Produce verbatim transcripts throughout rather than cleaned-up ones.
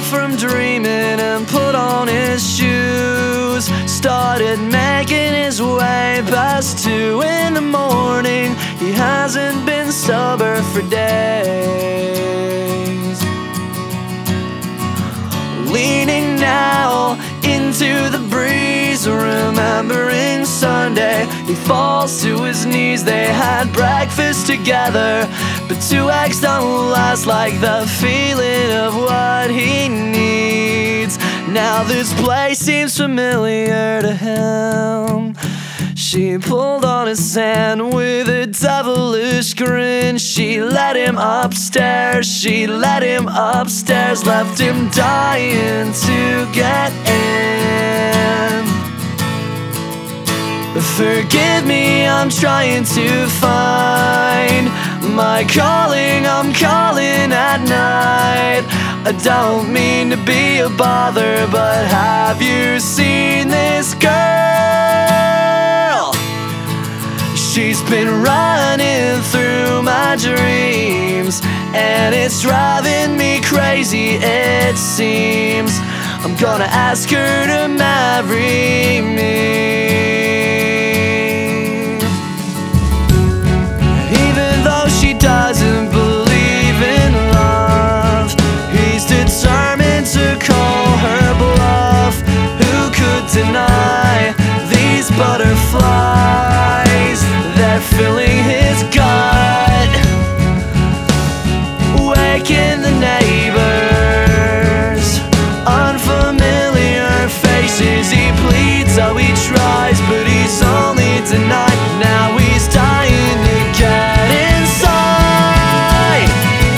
from dreaming and put on his shoes. Started making his way past two in the morning. He hasn't been sober for days. Leaning now into the breeze, remembering Sunday, he falls to his knees. They had breakfast together, but two eggs don't last like the feeling of what he needs. Now this place seems familiar to him. She pulled on his hand with a devilish grin. She let him upstairs, she let him upstairs, left him dying to get in. Forgive me, I'm trying to find my calling, I'm calling at night. I don't mean to be a bother, but have you seen this girl? She's been running through my dreams, and it's driving me crazy, it seems. I'm gonna ask her to marry me. Even though she doesn't believe in love, he's determined to call her bluff. Who could deny these butterflies? They're filling his gut, waking the neighbors. Unfamiliar faces, he pleads, oh he tries, but he's only denied. Now he's dying to get inside.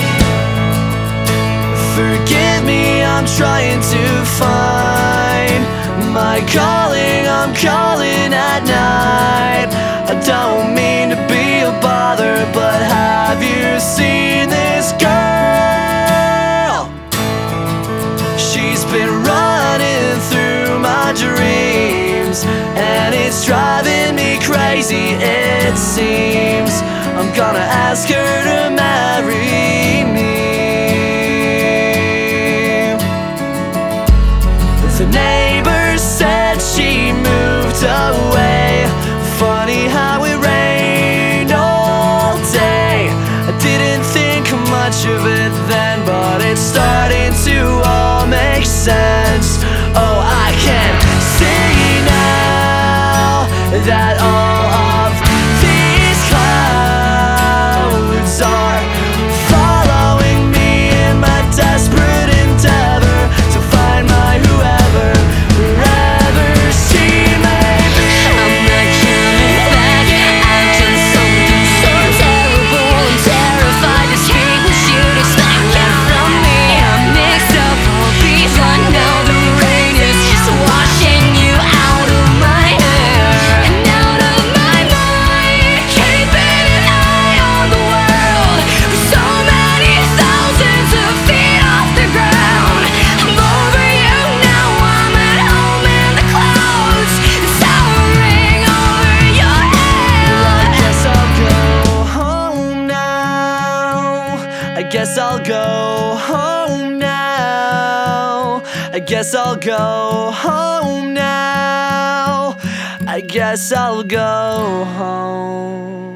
Forgive me, I'm trying to find my calling, I'm calling at night. I don't mean to be a bother, but have you seen this girl? She's been running through my dreams, and it's driving me crazy, it seems. I'm gonna ask her to marry me. The neighbor said she moved away. Funny how it rained all day. I didn't think much of it then, but it's starting to all make sense. Oh, I can see now that all of these clouds are following me in my desperate endeavor to find my whoever, wherever she may be. I'm not coming back. I've done something so terrible. I'm terrified to speak what you'd expect from me. I'm mixed up all these. I know the rain is just washing you out of my hair and out of my mind. Keeping an eye on the world with so many thousands of feet off the ground. I'm over you now. I'm at home in the clouds, towering over your head. I guess I'll go home now. I guess I'll go home now. I guess I'll go home now. I guess I'll go home.